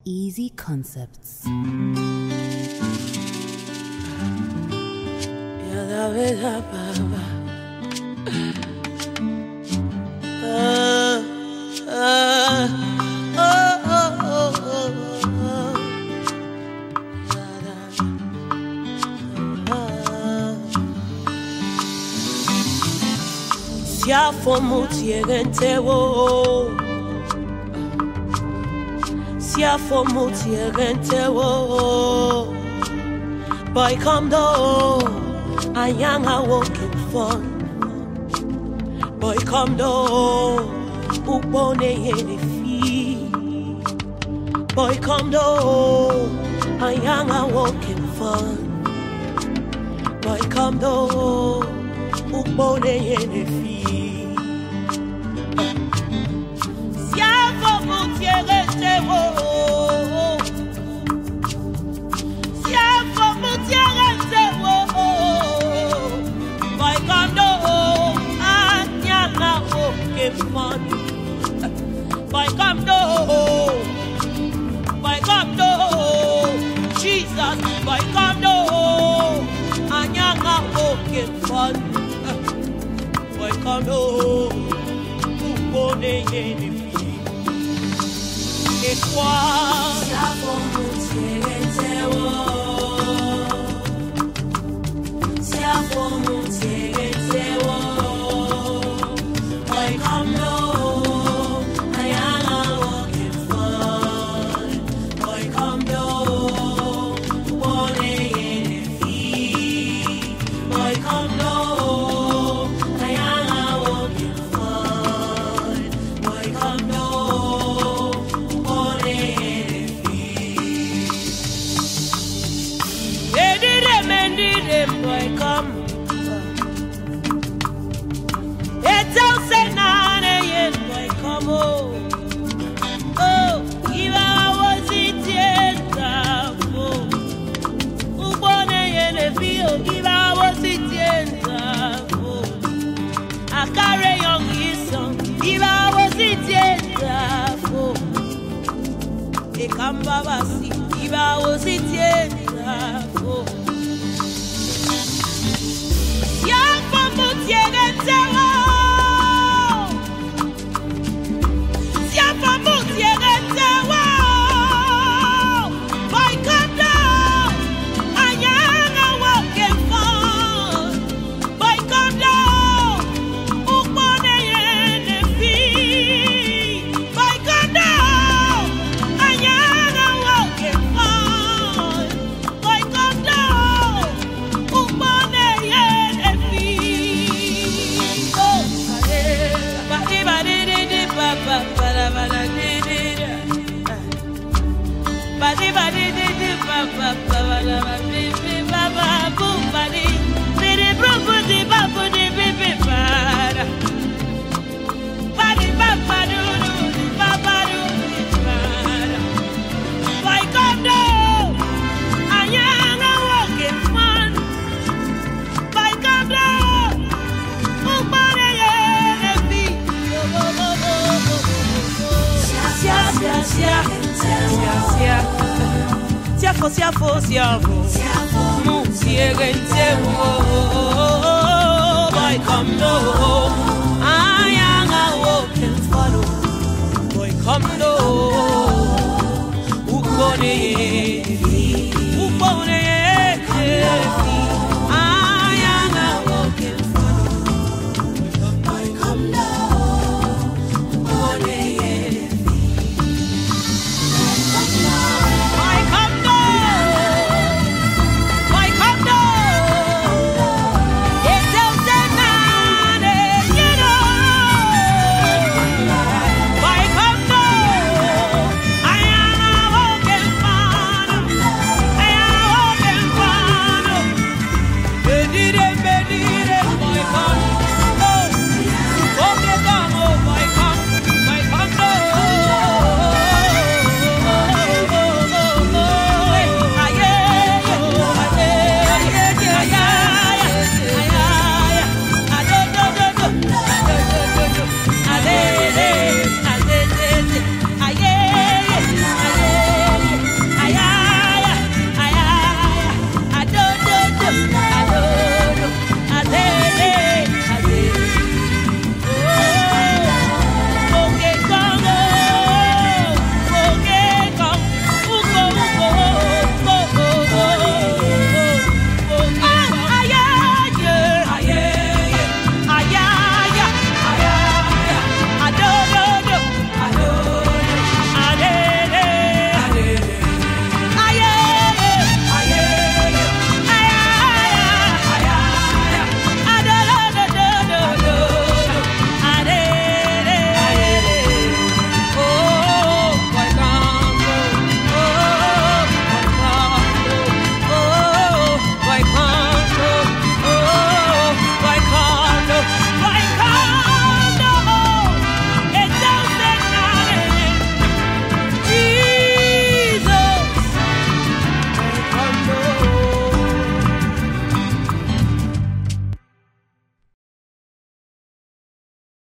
Easy Concepts. Siafo mutiegente wo, siafo mutiegente wo. Boy come do, ayanga walking fun. Boy come do, upone yene fi. Boy come do, ayanga walking fun. Boy come do, upone yene fi. Fun. Boy come do, Jesus. Boy come do, anyanga walking fun. Boy come do, upone yene fi. Ekwa siafo mutiegente wo, siafo mutiegente wo. Boy come do, ayanga walking fun. Boy come do, upone yene fi. Boy come do, ayanga walking fun. Boy come do, upone yene fi. Edire boy come. Kambabasi, iba ositienda fo. Ya pomo tiene tewo. Ya pomo tiene tewo. Boy come down, anyanga walking fun. Boy come down, upone yene fi. Boy come down, anyanga walking fun. Boy come down, upone yene fi. Oh, badi badi di ba ba ba ba di di. Badi badi di ba ba ba ba di ba ba boom badi. Di bro di ba di bi ba. Badi ba ba do ba ba do ba. Boy come down, anyanga walking fun. Boy come down, upone yene fi. Siafo mutiegente wo. Boy come do, ayanga walking fun. Boy come do, upone